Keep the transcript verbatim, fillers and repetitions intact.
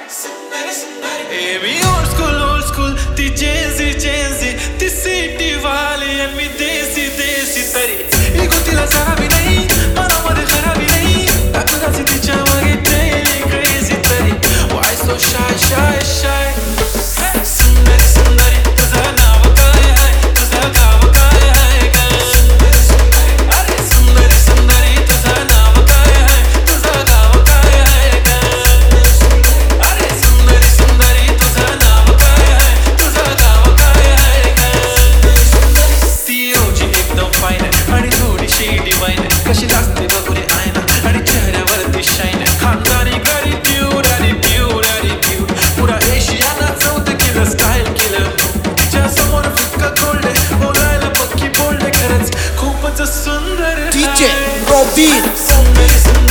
ए मी old school old school ती चेंजी चेंजी ती city वाली आणि मी देसी देसी तरी इगो तिला जराबी नाही मनामध्ये खराबी नाही टाकून तिच्या मागे daily crazy तरी why so shy shy shy सुंदरी सुंदरी तुझं नाव काय आहे तुझं गाव काय आहे ग अरे सुंदरी सुंदरी तुझं नाव काय आहे तुझं गाव काय आहे ग अरे सुंदरी सुंदरी तुझं नाव काय आहे तुझं गाव काय आहे ग ती रोजी एकदम फाईन आहे आणि थोडीशी डिवाइन आहे कशी लागते बघून आयना आणि चेहऱ्यावरती शाईन आहे खानदानी गरी ट्यूड आणि ट्यूड आणि ट्यूड पुरा एशियाना चौथ केलं स्टाईल केलं तिच्या समोर फिक्का कोल्डे बोलायला पक्की बोलले खरंच खूपच सुंदर D J Robin सुंदरी सुंदरी